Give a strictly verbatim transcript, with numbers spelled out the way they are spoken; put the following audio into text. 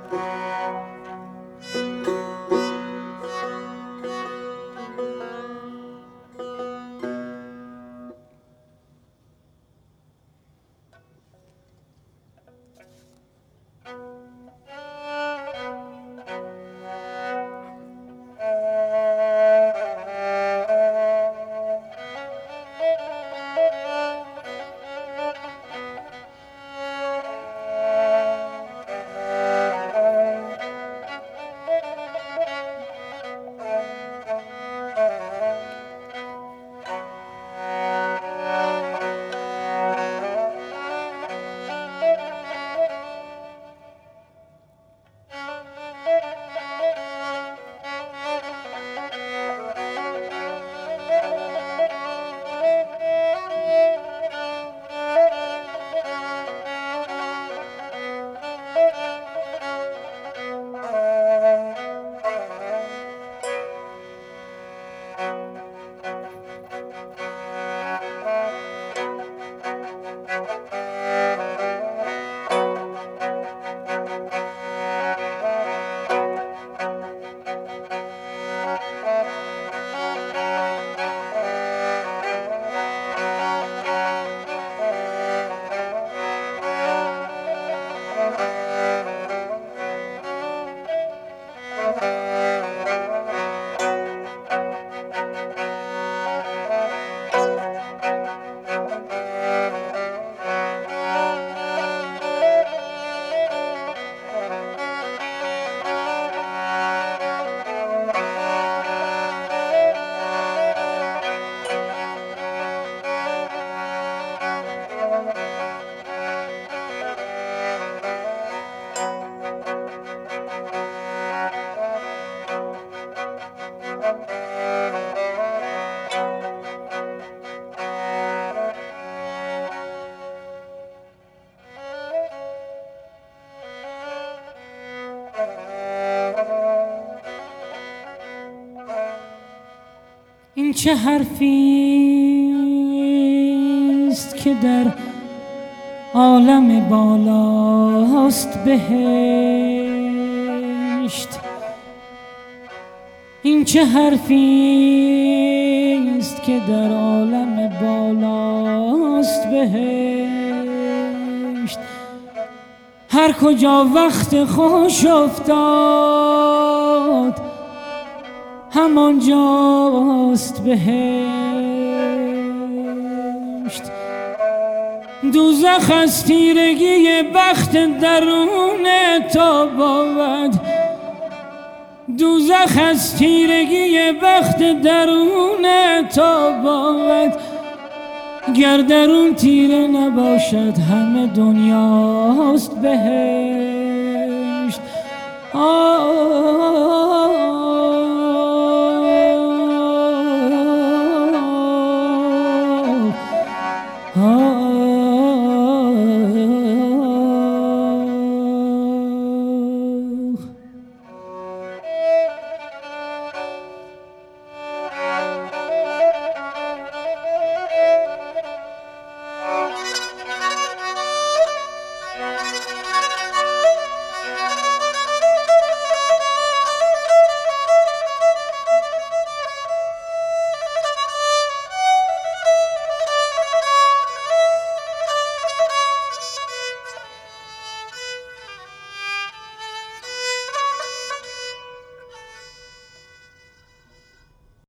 این چه حرفیست که در عالم بالاست بهشت؟ این چه حرفیست که در عالم بالاست بهشت؟ هر کجا وقت خوش افتاد همان جاست بهشت. دوزخ از تیرگی بخت درون تو بود، دوزخ از تیرگی بخت درون تو بود. گر درون تیره نباشد همه دنیاست بهشت.